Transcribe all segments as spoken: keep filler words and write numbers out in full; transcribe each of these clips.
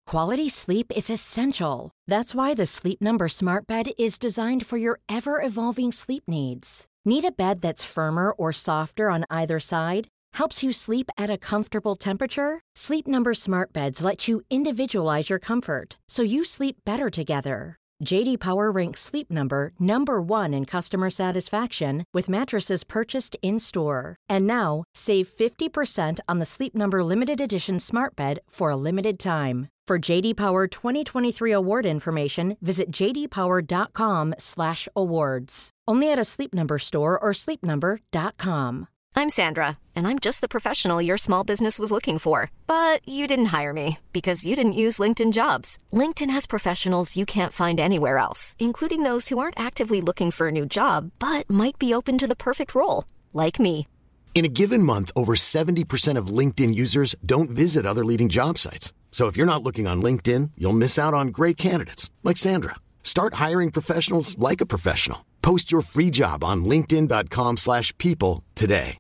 Quality sleep is essential. That's why the Sleep Number Smart Bed is designed for your ever-evolving sleep needs. Need a bed that's firmer or softer on either side? Helps you sleep at a comfortable temperature? Sleep Number Smart Beds let you individualize your comfort, so you sleep better together. J D Power ranks Sleep Number number one in customer satisfaction with mattresses purchased in-store. And now, save fifty percent on the Sleep Number Limited Edition Smart Bed for a limited time. For J D Power twenty twenty-three award information, visit j d power dot com slash awards. Only at a Sleep Number store or sleep number dot com. I'm Sandra, and I'm just the professional your small business was looking for. But you didn't hire me because you didn't use LinkedIn Jobs. LinkedIn has professionals you can't find anywhere else, including those who aren't actively looking for a new job, but might be open to the perfect role, like me. In a given month, over seventy percent of LinkedIn users don't visit other leading job sites. So if you're not looking on LinkedIn, you'll miss out on great candidates like Sandra. Start hiring professionals like a professional. Post your free job on linkedin dot com slash people today.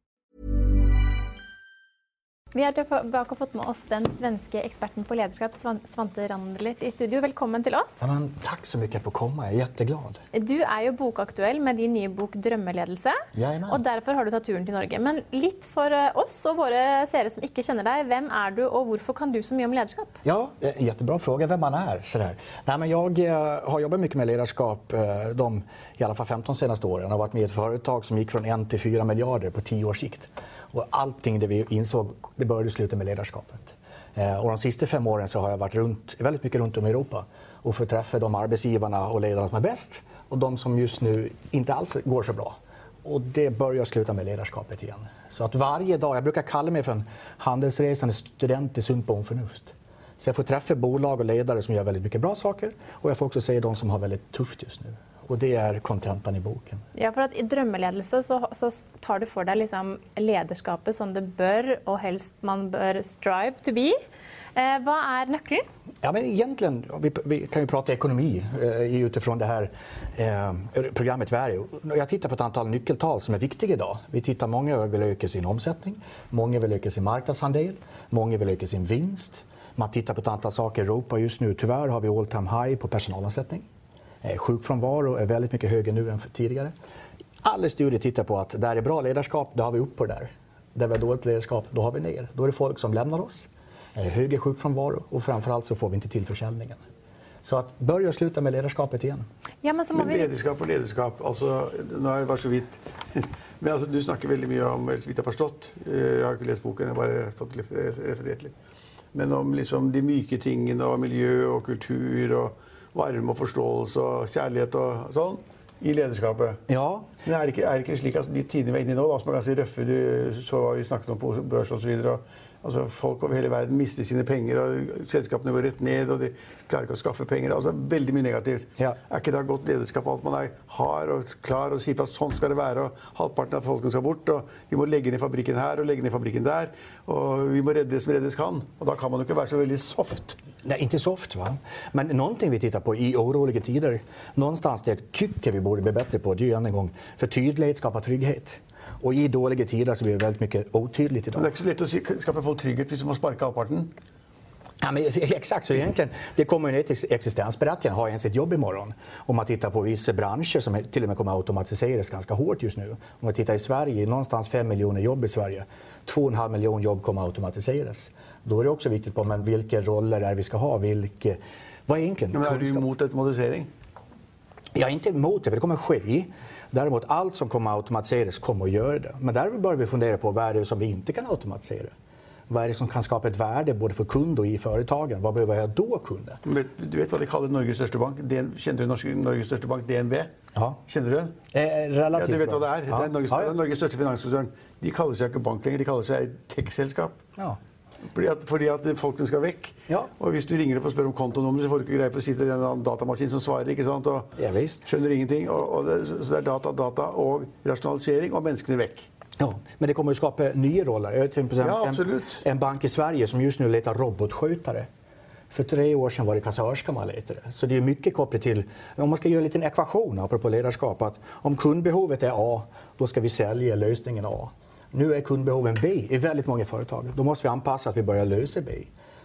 Vi har tilbake fått med oss den svenske experten på ledarskap, Svante Randlert, i studio. Velkommen til oss. Ja, men, tack så mycket för att komma, jag är jätteglad. Du är ju bokaktuell med din nye bok Drømmeledelse, Jajamän. Och därför har du tatt turen till Norge. Men litt för oss och våra seere som inte känner dig, vem är du och varför kan du så mycket om ledarskap? Ja, jättebra fråga vem man är. Sådär. Nej, men jag har jobbat mycket med ledarskap de i alla fall femton senaste åren. Jag har varit med i ett företag som gick från en till fyra miljarder på tio års sikt. Och allting det vi insåg, det började sluta med ledarskapet. Eh, och de sista fem åren så har jag varit runt, väldigt mycket runt om i Europa och fått träffa de arbetsgivarna och ledarna som är bäst och de som just nu inte alls går så bra. Och det börjar sluta med ledarskapet igen. Så att varje dag, jag brukar kalla mig för en handelsresande student i sunt bondförnuft. Så jag får träffa bolag och ledare som gör väldigt mycket bra saker och jag får också se de som har väldigt tufft just nu. Och det är kontentan i boken. Ja, för att i drømmeledelse så, så tar du för dig liksom ledarskapet som det bör och helst man bör strive to be. Eh, vad är nyckeln? Ja, men egentligen, vi, vi kan ju prata ekonomi eh, utifrån det här eh, programmet vi är i. Jag tittar på ett antal nyckeltal som är viktiga idag. Vi tittar, många vill öka sin omsättning, många vill öka sin marknadsandel, många vill öka sin vinst. Man tittar på ett antal saker i Europa just nu. Tyvärr har vi all time high på personalomsättning. Sjukfrånvaro är väldigt mycket högre nu än tidigare. Alla studier tittar på att där är bra ledarskap, då har vi upp på det där. Där vi har dåligt ledarskap, då har vi ner. Då är det folk som lämnar oss. Högre sjukfrånvaro och framförallt så får vi inte till försäljningen. Så att börja sluta med ledarskapet igen. Ja, men, så må men vi... ledarskap och ledarskap, alltså, nu har jag varit så vitt. Men alltså, du snackar väldigt mycket om, så vitt jag förstått, jag har inte läst boken, jag har bara fått refererat lite. Men om liksom de myke tingene och miljö och kultur och varme och förståelse och kärlighet och sånn i ledarskapet. Ja. Men är det inte, är det inte slik att de tider vi är inne i nå, da, som er ganske røffe, du så hva vi snakket om på børs og så videre, og, altså, folk over hele verden mister sine penger, og selskapene går rett ned, og de klarer ikke å skaffe penger, altså veldig mye negativt. Ja. Er ikke det godt lederskap alt man er har og klar og sier at sånn skal det være, og halvparten av folkene skal bort, og vi må legge ned fabrikken her og legge ned fabrikken der, og vi må redde det som reddes kan, og da kan man jo ikke være så veldig soft. Nej, inte soft va. Men någonting vi tittar på i oroliga tider, någonstans det jag tycker vi borde bli bättre på, det är ju en gång för tydlighet skapar trygghet. Och i dåliga tider så blir det väldigt mycket otydligt idag. Men det är inte så lätt att skaffa folk trygghet hvis man sparkar halvparten. Ja, men exakt, så egentligen det kommer ju till existensberättigande, har ens ett jobb imorgon. Om man tittar på vissa branscher som till och med kommer automatiseras ganska hårt just nu. Om man tittar i Sverige, någonstans fem miljoner jobb i Sverige, två och en halv miljon jobb kommer automatiseras. Då är det också viktigt på men vilka roller är vi ska ha, vilka, vad är egentligen? Men är du emot automatisering? Jag är inte emot det, för det kommer ske. Däremot allt som kommer automatiseras kommer att göra det. Men där börjar vi fundera på vad är det som vi inte kan automatisera. Vad är det som kan skapa ett värde både för kund och i företagen? Vad behöver jag då kunna? Du vet vad de kallar Norges största bank? Känner du Norges största bank, D N B? Ja. Känner du den? Eh, relativt ja, du vet bra. vad det är? Ja. Det är Norges, ja, ja. Norges största finanskoncernen. De kallar sig inte bank längre, de kallar sig tech-selskap. Ja. Fordi at, fordi at folkene skal vekk. Ja. Og hvis du ringer opp og spør om kontonummer, så får du ikke greie på å sitte i en datamaskin som svarer, ikke sant? Og ja, visst. Skjønner ingenting. Og, og det, så det er data, data og rationalisering og menneskene vekk. Ja, men det kommer att skapa nya roller. Jag till exempel Ja, en, absolut. en bank i Sverige som just nu letar robotskötare. För tre år sedan var det kassörska man letade. Så det är mycket kopplat till, om man ska göra en liten ekvation apropå ledarskap, att om kundbehovet är A, då ska vi sälja lösningen A. Nu är kundbehoven B i väldigt många företag. Då måste vi anpassa att vi börjar lösa B.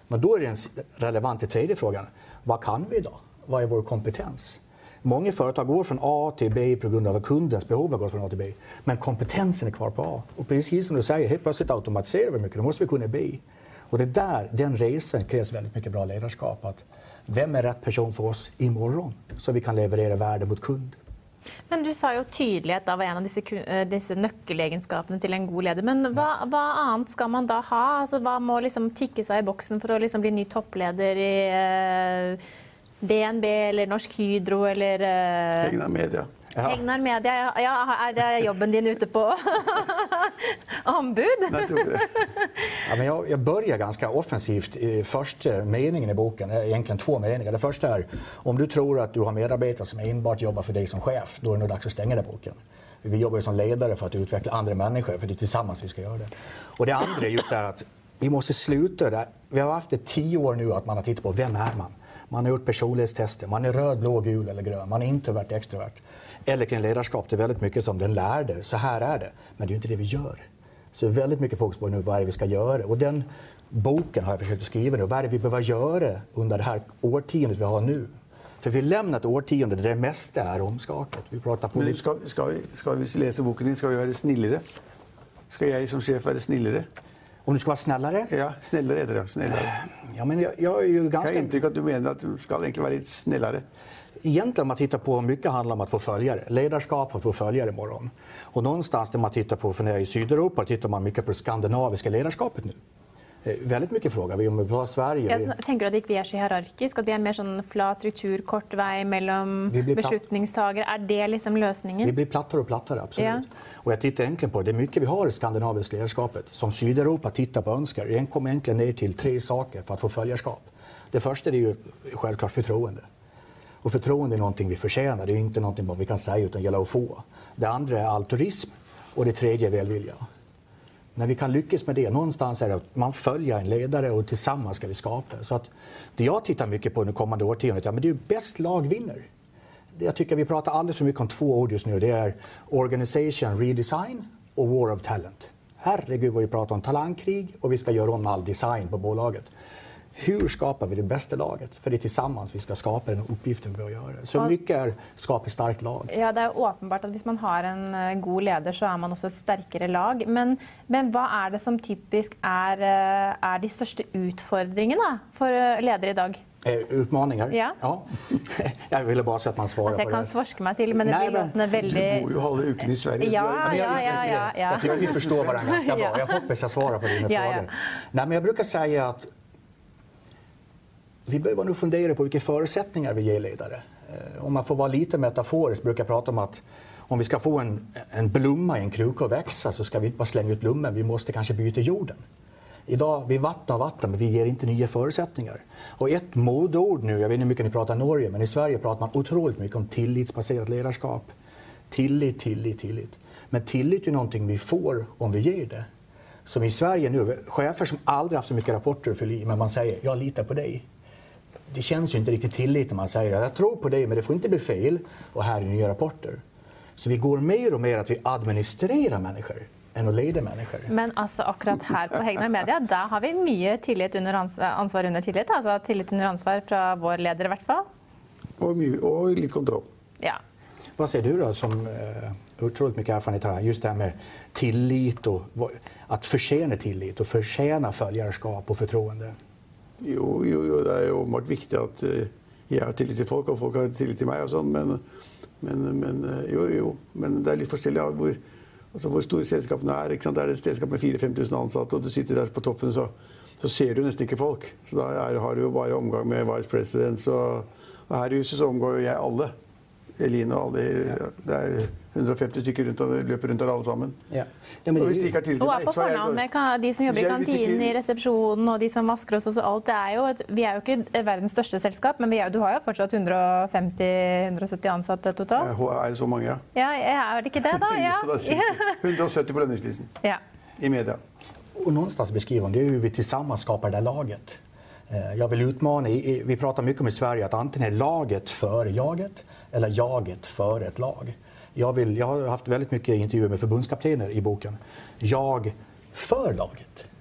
Men då är det en relevant till tredje frågan. Vad kan vi då? Vad är vår kompetens? Många företag går från A till B på grund av att kundens behov har gått från A till B. Men kompetensen är kvar på A. Och precis som du säger, helt plötsligt automatiserar vi mycket. Då måste vi kunna B. Och det där, den resan krävs väldigt mycket bra ledarskap. Att vem är rätt person för oss imorgon? Så vi kan leverera värde mot kund. Men du sa jo tydelighet da var en av disse, disse nøkkelegenskapene til en god leder. Men hva, hva annet skal man da ha? Altså, hva må liksom tikke seg i boksen for å liksom bli ny toppleder i uh, D N B eller Norsk Hydro eller uh, Egnar Media. Ja. Egnar Media, ja, ja, er det jobben din ute på anbud? Nej, jag tror inte det. Ja, men jag, jag börjar ganska offensivt i första meningen i boken. Egentligen två meningar. Det första är, om du tror att du har medarbetare som enbart jobbar för dig som chef, då är det nog dags att stänga den boken. Vi jobbar som ledare för att utveckla andra människor, för det är tillsammans vi ska göra det. Och det andra är just det att vi måste sluta där. Vi har haft det tio år nu att man har tittat på vem är man. Man har gjort personlighetstester. Man är röd, blå, gul eller grön. Man är introvert, extrovert. Eller kring ledarskap, det är väldigt mycket som den lärde. Så här är det. Men det är inte det vi gör. Så väldigt mycket fokus på nu vad är det vi ska göra. Och den boken har jag försökt att skriva nu. Vad är det vi behöver göra under det här årtiondet vi har nu? För vi lämnar ett årtionde där det mesta är omskakat. Vi pratar på... Men ska, ska, vi, ska vi läsa boken din, ska vi vara snillare? Ska jag som chef vara snillare? Om du ska vara snällare? Ja, snällare heter det. Snällare. Ja, men jag, jag är ju ganska... Jag har intryck att du menar att du ska egentligen vara lite snällare. Egentligen om man tittar på mycket handlar om att få följare. Ledarskap för att få följare imorgon. Och någonstans när man tittar på, för när jag är i Sydeuropa, tittar man mycket på det skandinaviska ledarskapet nu. Eh, väldigt mycket frågor. Vi om på Sverige. Jeg tenker at vi er så hierarkisk, at vi er mer sånn flat struktur, kort vei mellom beslutningstagere. Er det liksom løsningen? Vi blir plattare och plattare, absolut. Ja. Och jag tittar egentligen på det. Det är mycket vi har i skandinaviska ledarskapet. Som Sydeuropa tittar på önskar. Det kommer egentligen ner till tre saker för att få följarskap. Det första är ju självklart förtroende. Och förtroende är någonting vi förtjänar. Det är inte någonting bara vi kan säga utan gäller att få. Det andra är altruism och det tredje är välvilja. När vi kan lyckas med det, någonstans är det att man följer en ledare och tillsammans ska vi skapa det. Så att det jag tittar mycket på under kommande årtiondet, ja, men det är ju bäst lag vinner. Jag tycker vi pratar alldeles för mycket om två ord just nu. Det är organisation redesign och war of talent. Herregud vad vi pratar om talangkrig och vi ska göra om all design på bolaget. Hur skapar vi det bästa laget? För det är tillsammans vi ska skapa den uppgiften vi behöver göra. Så mycket är skapa ett starkt lag. Ja, det är uppenbart att om man har en god ledare så är man också ett starkare lag. Men, men vad är det som typiskt är, är de största utfordringarna för ledare idag? Eh, utmaningar? Ja. ja. Jag ville bara så att man svarar alltså, på det. Jag kan svorska mig till, men det Nej, blir men... väldigt... Du bor ju halva uken i Sverige. Ja, ja, ja, ja, ja. Jag tycker vi förstår varandra ganska bra. Jag hoppas jag svarar på dina ja, frågor. Ja. Nej, men jag brukar säga att vi behöver nog fundera på vilka förutsättningar vi ger ledare. Om man får vara lite metaforisk brukar jag prata om att om vi ska få en, en blomma i en kruka att växa så ska vi inte bara slänga ut blomman, vi måste kanske byta jorden. Idag, vi vattnar vatten men vi ger inte nya förutsättningar. Och ett modord nu, jag vet inte hur mycket ni pratar i Norge, men i Sverige pratar man otroligt mycket om tillitsbaserat ledarskap. Tillit, tillit, tillit. Men tillit är någonting vi får om vi ger det. Som i Sverige nu, chefer som aldrig haft så mycket rapporter för liv, men man säger, jag litar på dig. Det känns ju inte riktigt tillit när man säger jag tror på dig men det får inte bli fel och här är nya rapporter. Så vi går mer och mer att vi administrerar människor än att leda människor. Men alltså akkurat här på Egnar Media, där har vi mycket tillit under ansvar, ansvar under tillit, alltså tillit under ansvar från vår ledare i hvert fall. Och, my- och lite kontroll. Ja. Vad säger du då som eh, otroligt mycket erfarenhet har just det här med tillit och att förtjäna tillit och förtjäna följarskap och förtroende? Jo, jo, jo, det er jo åpenbart viktig at uh, jeg har tillit til folk, og folk har tillit til meg og sånn, men, men, men uh, jo, jo, men det er litt forskjellig av hvor, altså, hvor store selskapene er, ikke sant? Det er et selskap med fire til fem tusen ansatte, og du sitter der på toppen, så, så ser du nesten ikke folk. Så da er, har du jo bare omgang med vice presidents, og, og her i huset så omgår jo jeg alle. Eline og alle, det er hundre og femti stykker rundt og løper rundt der alle sammen. Ja. Ja, men og hvis de ikke har tillit til Og meg, er på så er jeg fornavn dårlig. med de som jobber i Hvis jeg- hvis kantinen, ikke- i resepsjonen og de som vasker oss og alt. Det er jo et, vi er jo ikke verdens største selskap, men vi er, du har jo fortsatt hundre og femti til hundre og sytti ansatte totalt. Ja, Er det så mange, ja? Ja, er det ikke det da? Ja. Jo, det er sikkert. hundre og sytti på lønningslisten Ja. i media. Och någonstans beskriver hon, det är hur vi tillsammans skapar det här laget. Eh, Jag vill utmana, i- i- vi pratar mycket om i Sverige att antingen är laget före jaget eller jaget före ett lag. Jag, vill, jag har haft väldigt mycket intervjuer med förbundskaptener i boken. Jag för laget.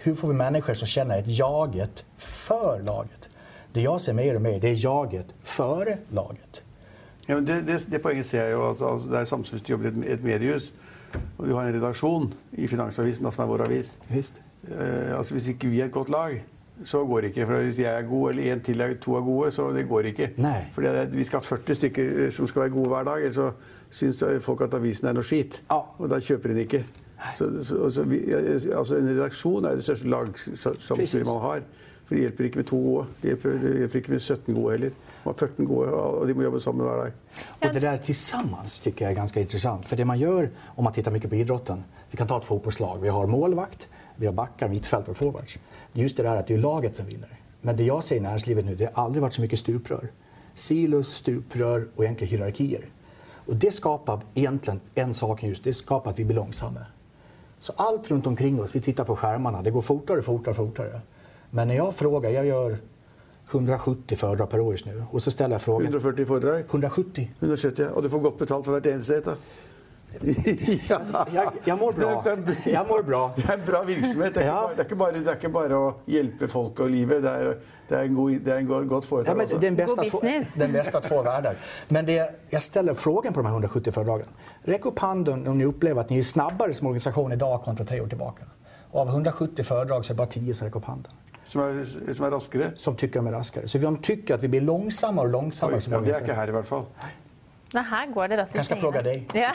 hur får vi människor som känner ett jaget för laget? Det jag ser mer och mer, det är jaget före laget. Ja, men det, det, det poenget ser jeg jo at altså, det er samme som hvis du jobber i et, et mediehus, og du har en redaksjon i Finansavisen, som er vår avis. Visst. Eh, altså, hvis ikke vi er et godt lag, så går det ikke. For hvis jeg er god, eller en til er to er gode, så det går ikke. Nei. For vi skal ha førti stykker som skal være gode hver dag, eller så synes folk at avisen er noe skit. Ja. Og da kjøper den ikke. Så, så, så vi, altså, en redaksjon er det største lagsamspillet man har. For det hjelper ikke med to gode. Det hjelper, det hjelper ikke med sytten gode heller. Man har fjorton gode, och de må jobba sammen hver dag. Och det där tillsammans tycker jag är ganska intressant. För det man gör, om man tittar mycket på idrotten, vi kan ta ett fotbollslag, vi har målvakt, vi har backar, mittfält och forwards. Det är just det där att det är laget som vinner. Men det jag ser i näringslivet nu, det har aldrig varit så mycket stuprör. Silos, stuprör och egentligen hierarkier. Och det skapar egentligen en sak just, det skapar att vi blir långsamma. Så allt runt omkring oss, vi tittar på skärmarna, det går fortare, fortare, fortare. Men när jag frågar, jag gör hundrasjuttio föredrag per år just nu. Och så ställer jag frågan... hundrafyrtio föredrag? hundrasjuttio. hundrasjuttio, och du får gott betalt för hvert eneste et, da. Ja. jag, jag mår bra. Jag mår bra. Det er en bra virksomhet. Det er, Ja. ikke, bare, det er, ikke, bare, det er ikke bare å hjelpe folk og livet. Det er, det er en, god, det er en god, godt foretak. Ja, men det är den bästa, God två, business. den bästa två världar. Men det, jag ställer frågan på de här hundrasjuttio föredragen. Räck upp handen om ni upplever att ni är snabbare som organisation idag kontra tre år tillbaka. Och av hundrasjuttio föredrag så är det bara tio som räcker upp handen. Som er, som er raskere. Som tycker de är raskare. Så de tycker att vi blir långsammare och långsammare Oi, som ja, det er organisation. ikke her i hvert fall. Nei, her går det raskt i Jeg skal svingene. fråga deg. Ja.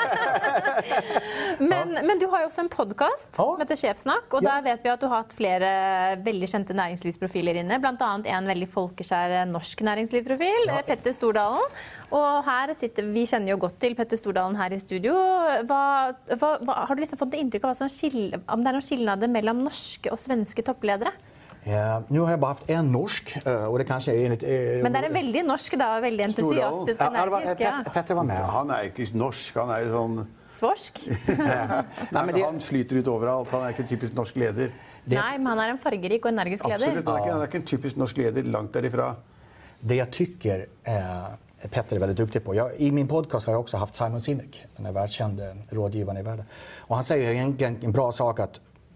men, men du har jo også en podcast Ja. som heter Sjefsnakk, og Ja. der vet vi at du har hatt flere veldig kjente næringslivsprofiler inne, blant annet en veldig folkeskjær norsk næringslivsprofil, Ja. Petter Stordalen. Og her sitter, vi kjenner jo godt til Petter Stordalen her i studio. Hva, hva, hva, har du liksom fått inntrykk av hva som skiller, om det er noen skillnader mellom norske og svenske toppledere? Eh, nu har jag bara haft en norsk eh, och det kanske är enligt... Eh, Men det er en veldig norsk da, veldig entusiastisk ja, og ja, det var, energisk. Ja. Petter, Petter var med. Ja, han er jo ikke norsk, han er jo sånn... Svorsk? Nei, men det- han flyter ut overalt. Han er ikke en typisk norsk leder. Nei, men han er en fargerik og energisk leder. Absolutt, han er, ikke, han er ikke en typisk norsk leder, langt derifra. Det jag tycker eh, Petter är väldigt duktig på. Jag, I min podcast har jag också haft Simon Sinek, den här världskände rådgivaren i världen. Och han säger egentligen en bra sak att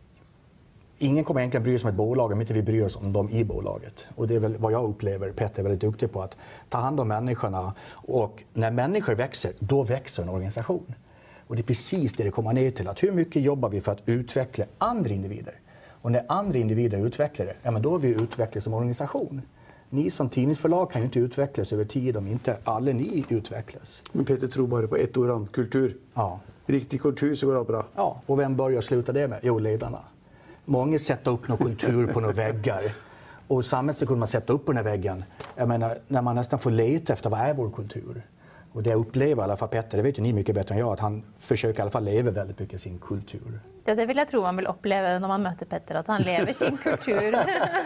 ingen kommer egentligen bry sig om ett bolag om inte vi bryr oss om dem i bolaget. Och det är väl vad jag upplever Petter är väldigt duktig på, att ta hand om människorna. Och när människor växer, då växer en organisation. Och det är precis det det kommer ner till. Att hur mycket jobbar vi för att utveckla andra individer? Och när andra individer utvecklar det, ja, men då har vi utvecklat som organisation. Ni som tidningsförlag kan ju inte utvecklas över tid om inte alla ni utvecklas. Men Petter tror bare på ett ord, han. Kultur. Ja. Riktig kultur, så går alt bra. Ja, och vem börjar sluta det med? Jo, ledarna. Många sätter upp någon kultur på några väggar. Och samtidigt kunde man sätta upp på den här väggen. Jag menar, när man nästan får leta efter vad är vår kultur. Och det jag upplever i alla fall Petter, det vet ju ni mycket bättre än jag, att han försöker i alla fall leva väldigt mycket sin kultur. Ja, det vil jeg tro man vil oppleve når man møter Petter, at han lever sin kultur.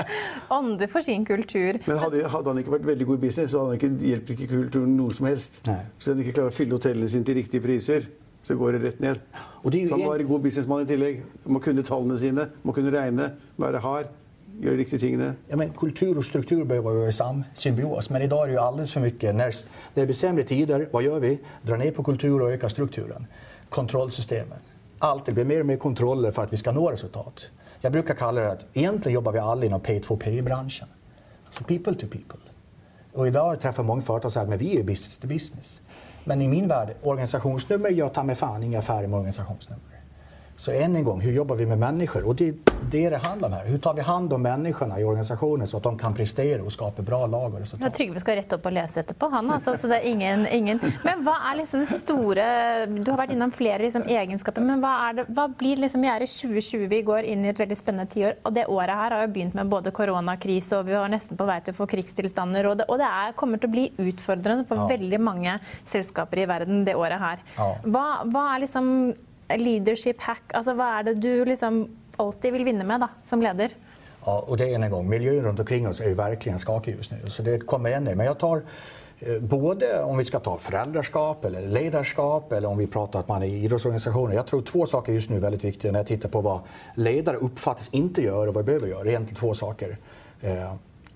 Ånde for sin kultur. Men hadde, hadde han ikke vært veldig god i business, så hadde han ikke, hjelper ikke kulturen noe som helst. Nei. Så han ikke klarer å fylle hotellene sine til riktige priser, så går det rett ned. Og det er jo så han en- må være god businessmann i tillegg. Må kunne tallene sine, må kunne regne, være hard, gjøre de riktige tingene. Ja, men kultur och struktur behöver vara i sam symbios. Men idag är det ju alldeles för mycket. När, när det blir sämre tider, vad gör vi? Drar ner på kultur och ökar strukturen. Kontrollsystemen. Allt det blir mer och mer kontroller för att vi ska nå resultat. Jag brukar kalla det att egentligen jobbar vi alla inom P två P-branschen. Alltså people to people. Och idag träffar många företag och säger att men vi är business to business. Men i min värld, organisationsnummer, jag tar med fan inga affärer med organisationsnummer. Så än en gång, hur jobbar vi med människor? Och det är det det handlar om här. Hur tar vi hand om människorna i organisationen så att de kan prestera och skapa bra lag och resultat? Ja, Trygve skal rette opp og lese etterpå, han altså, så det er ingen, ingen. Men hva er liksom den store, du har vært innom flere liksom, egenskaper, men hva, er det, hva blir liksom, vi er i tjue tjue, vi går inn i et veldig spennende tiår, og det året her har jo begynt med både koronakrise, og vi var nesten på vei til å få krigstilstander, og det, og det er, kommer til å bli utfordrende for Ja. veldig mange selskaper i verden det året her. Ja. Hva, hva er liksom leadership hack, altså hva er det du liksom alltid vil vinne med da, som leder? Ja, och det är en gång. Miljön runt omkring oss är ju verkligen skakig just nu. Så det kommer ännu. Men jag tar eh, både om vi ska ta föräldraskap eller ledarskap eller om vi pratar att man är i idrottsorganisationer. Jag tror två saker just nu är väldigt viktiga när jag tittar på vad ledare uppfattas inte göra och vad de behöver göra. Det är egentligen två saker. Eh,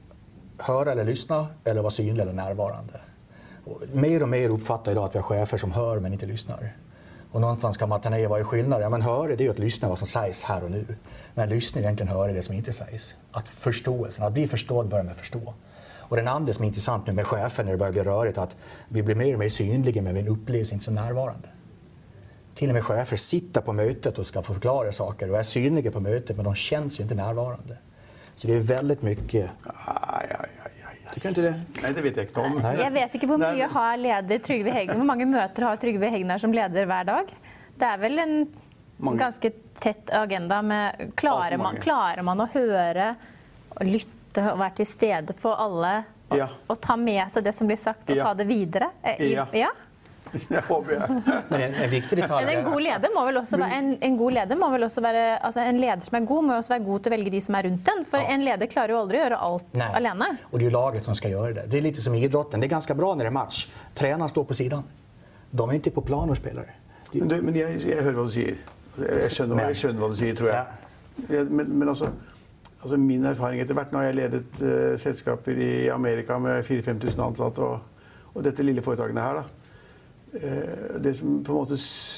höra eller lyssna eller vara synlig eller närvarande. Och mer och mer uppfattar jag idag att vi har chefer som hör men inte lyssnar. Och någonstans kan man ta ner vad är skillnaden. Ja, men höra det är ju att lyssna vad som sägs här och nu. Men lyssna är egentligen höra det som inte sägs. Att förståelsen, att bli förstådd börjar med förstå. Och den andra som är intressant nu med chefen när det börjar bli rörigt att vi blir mer och mer synliga men vi upplevs inte som närvarande. Till och med chefer sitter på mötet och ska få förklara saker och är synliga på mötet men de känns ju inte närvarande. Så det är väldigt mycket... Aj, aj, aj, aj. Tycker du inte det? Nej, det vet jag inte om. Jeg vet ikke hvor mye har leder Trygve Hegnar, hvor mange møter har Trygve Hegnar som leder hver dag. Det er vel en mange. ganske tett agenda med klarer man, klarer man å høre og lytte og være til stede på alle og, ja. og ta med seg det som blir sagt og ja. ta det videre? I, ja. ja? Jeg håper jeg. Men en, en viktig detalj... Men en god leder må vel også være, en, en god leder må vel også være, altså en leder som er god må også være god til å velge de som er rundt den, for ja. en leder klarer jo aldri å gjøre alt Nej. alene. Och det är ju laget som ska göra det. Det är lite som i idrotten. Det är ganska bra när det är match. Tränaren står på sidan. De är inte på plan och spelar. Men, du, men jeg, jeg hører hva du sier. Jeg skjønner, jeg skjønner hva du sier, tror jeg. Ja. jeg men, men altså, altså min erfaring etter hvert, nå har jeg ledet uh, selskaper i Amerika med fire til fem tusen ansatte, og, og dette lille foretakene her da. Det som på en måte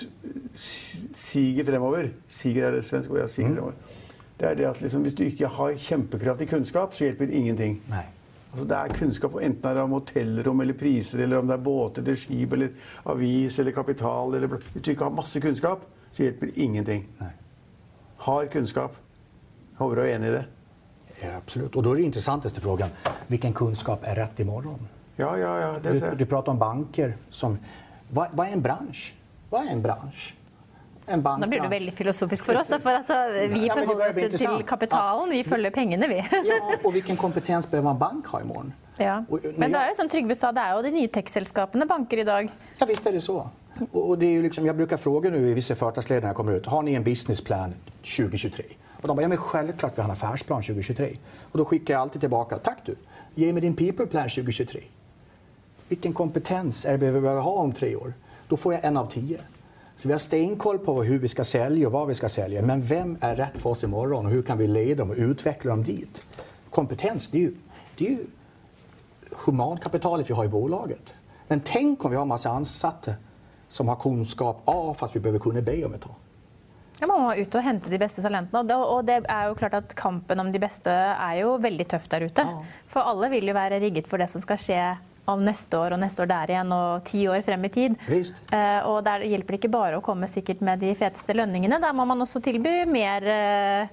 siger fremover, siger er det svenske ord, ja, siger fremover, det er det at liksom, hvis du ikke har kjempekraftig kunnskap, så hjelper ingenting. Nei. Altså, det er kunnskap, enten er det om hotellrom eller priser, eller om det er båter eller skip, eller avis eller kapital. Eller, hvis du ikke har masse kunnskap, så hjelper ingenting. Nei. Har kunnskap. Jeg håper du er enig i det. Ja, absolut. Och då är det intressantaste frågan, vilken kunskap är rätt imorgon? Ja, ja, ja. Det du, du pratar om banker som... Vad, vad är en bransch? Vad är en bransch? En bank. Da blir det veldig filosofisk for oss. Da, for altså, vi ja, forholder oss til kapitalen, vi følger pengene, vi. Ja, och vilken kompetens behöver en bank ha imorgon? Ja. Men det er jo som Trygve sa, det er jo de nye tech-selskapene banker i dag. Ja, visst är det så. Och, och det är ju liksom, jag brukar fråga nu i vissa företagsledare när jag kommer ut, har ni en businessplan tjugo tjugotre? Och de bara, ja men självklart vi har en affärsplan tjugo tjugotre. Och då skickar jag alltid tillbaka, tack du, ge mig din people plan tjugo tjugotre. Vilken kompetens är det vi behöver ha om tre år? Då får jag en av tio. Så vi har stenkoll på hur vi ska sälja och vad vi ska sälja. Men vem är rätt för oss imorgon och hur kan vi leda dem och utveckla dem dit? Kompetens, det är ju, det är ju humankapitalet vi har i bolaget. Men tänk om vi har en massa ansatte som har kunskap A fast vi behöver kunna B om ett tag. Ja, man må ut og hente de beste talentene, og det, og det er jo klart at kampen om de beste er jo veldig tøft der ute. Ja. For alle vil jo være rigget for det som skal skje om neste år og neste år der igjen og ti år frem i tid. Eh, og der hjelper det ikke bare å komme sikkert med de feteste lønningene, der må man også tilby mer, eh,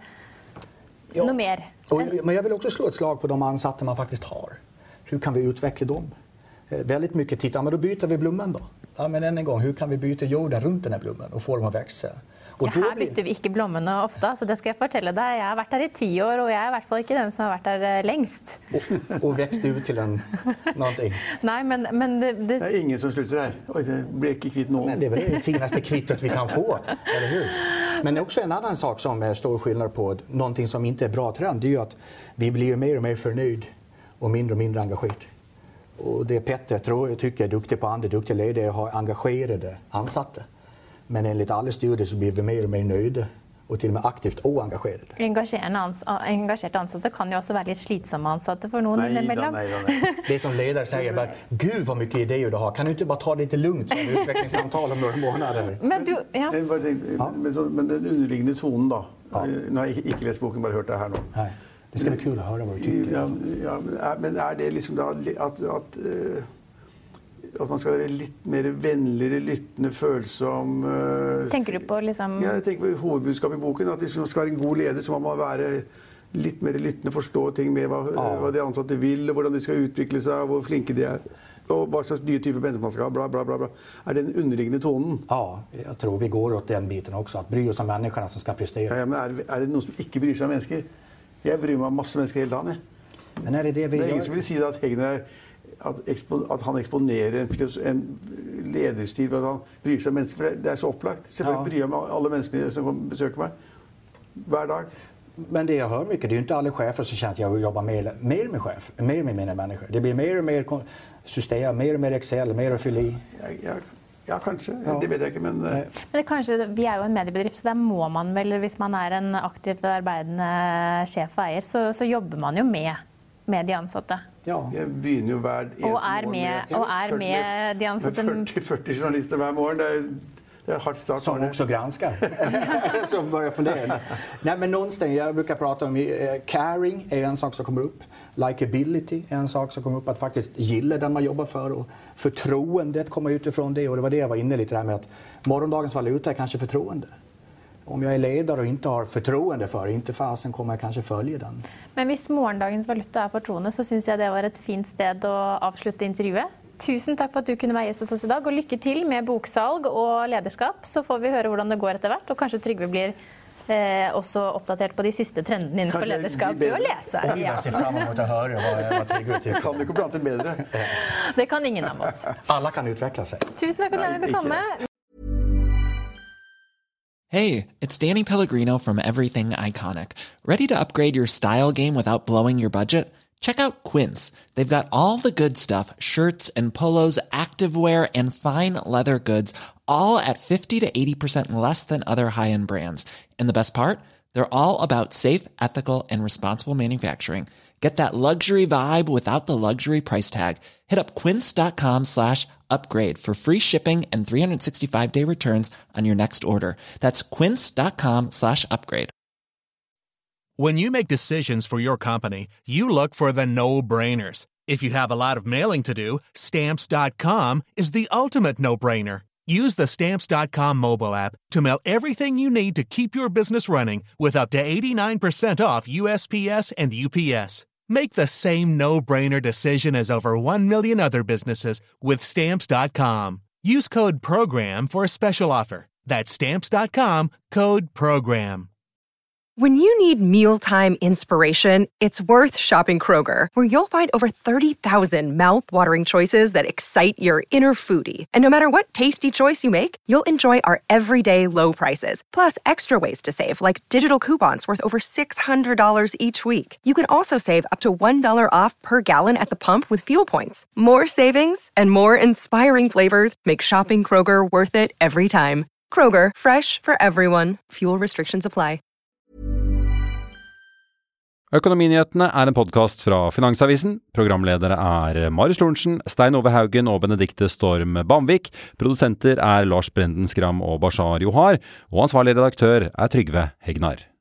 ja. noe mer. Och, men jag vill också slå ett slag på de ansatte man faktiskt har. Hur kan vi utveckla dem? Eh, väldigt mycket titta, men då byter vi blommen då. Ja, men än en gång, hur kan vi byta jorden runt den här blommen och få dem att växa? Ja, her bytter vi ikke blommene ofte, så det skal jeg fortelle deg. Jeg har vært der i ti år, og jeg er i hvert fall ikke den som har vært der lengst. Og, og vekst ut til en, någonting. Nei, men, men det, det... det er ingen som slutter her. Oi, det blir ikke kvitt noen. Men det är väl det finaste kvittet vi kan få, eller hur? Men också en annan sak som är stor skillnad på, någonting som inte är bra trend, det är ju att vi blir mer och mer förnöjd och mindre och mindre engagerade. Och det Petter tror jag tycker är duktig på andra duktiga ledare har engagerade ansatte. Men enligt alla studier så blir vi mer och mer nöjda och till och med aktivt oengagerade. Engagerade ansatte kan ju också vara lite slitsamma ansatte för någon emellan. Det som ledare säger bara, gud vad mycket idéer du har. Kan du inte bara ta det lite lugnt så ett utvecklingssamtal om några månader? Men du, ja. ja. Men, så, men den underliggande tonen då. Ja. Nu har jag inte läst boken, bara hört det här nu. Nej. Det ska bli kul att höra vad du tycker. Ja, ja, men är det liksom då att, att at man skal være litt mer vennligere, lyttende, følsom... Uh, tenker du på liksom... Ja, jeg tenker på hovedbudskapet i boken, at hvis man skal være en god leder, så må man være litt mer lyttende, forstå ting med hva, ah. hva de ansatte vil, og hvordan de skal utvikle seg, hvor flinke de er, og hva slags nye typer mennesker man skal ha, bla, bla, bla, bla. Er det den underliggende tonen? Ja, jeg tror vi går åt den biten også, at bry oss om menneskene som skal prestere. Ja, ja, men er, er det noen som ikke bryr seg om mennesker? Jeg bryr meg om masse mennesker hele dagen, jeg. Men er det det vi det er gjør? ingen som vil si det at Hegnar er At, at han eksponerer en, en lederstil ved at han bryr seg om mennesker, for det, det er så opplagt. Selvfølgelig bryr jeg meg om alle menneskene som besøker meg hver dag. Men det jag hör mycket, det är ju inte alla chefer som känner att jag vill jobba mer, mer med chef, mer med mina människor. Det blir mer och mer system, mer och mer Excel, mer att fylla i. Ja, ja, ja kanskje. Ja. Det vet jeg ikke, men... Men det kanskje, vi er jo en mediebedrift, så der må man vel, hvis man er en aktiv arbeidende sjef og eier, så, så jobber man jo med, med de ansatte. Ja. Jeg begynner jo hver eneste og er med, morgen med, og er med de ansatte. Med førti førti journalister hver morgen. Det er, Det är hardt start. Som också granskar. Som börjar fundera. Nej, men någonstans, jag brukar prata om eh, caring är en sak som kommer upp. Likeability är en sak som kommer upp. Att faktiskt gilla den man jobbar för. Och förtroendet kommer utifrån det. Och det var det jag var inne lite där med att morgondagens valuta är kanske förtroende. Om jag är ledare och inte har förtroende för inte fasen kommer jag kanske följa den. Men hvis morgendagens valuta er fortroende, så synes jeg det var et fint sted å avslutte intervjuet. Tusen takk for at du kunne være gjest hos oss i dag, og lykke til med boksalg og lederskap. Så får vi høre hvordan det går etter hvert, og kanskje Trygve blir eh, også oppdatert på de siste trendene innenfor kanskje lederskap ved å lese. Ja. Jeg ser frem mot å høre hva, hva Trygve tykker. Kan du ikke blant det bedre? Det kan ingen av oss. Alla kan utveckla sig. Tusen takk for at du kom med. Hey, it's Danny Pellegrino from Everything Iconic. Ready to upgrade your style game without blowing your budget? Check out Quince. They've got all the good stuff, shirts and polos, activewear, and fine leather goods, all at fifty to eighty percent less than other high-end brands. And the best part? They're all about safe, ethical, and responsible manufacturing. Get that luxury vibe without the luxury price tag. Hit up quince.com slash upgrade for free shipping and three sixty-five day returns on your next order. That's quince.com slash upgrade. When you make decisions for your company, you look for the no-brainers. If you have a lot of mailing to do, stamps dot com is the ultimate no-brainer. Use the stamps dot com mobile app to mail everything you need to keep your business running with up to eighty-nine percent off U S P S and U P S. Make the same no-brainer decision as over one million other businesses with stamps dot com. Use code PROGRAM for a special offer. That's stamps dot com, code PROGRAM. When you need mealtime inspiration, it's worth shopping Kroger, where you'll find over thirty thousand mouth-watering choices that excite your inner foodie. And no matter what tasty choice you make, you'll enjoy our everyday low prices, plus extra ways to save, like digital coupons worth over six hundred dollars each week. You can also save up to one dollar off per gallon at the pump with fuel points. More savings and more inspiring flavors make shopping Kroger worth it every time. Kroger, fresh for everyone. Fuel restrictions apply. Økonominyhetene er en podcast fra Finansavisen. Programledere er Marius Lorentzen, Stein Ove Haugen og Benedikte Storm Bamvik. Produsenter er Lars Brenden Skram og Bashar Johar. Og ansvarlig redaktør er Trygve Hegnar.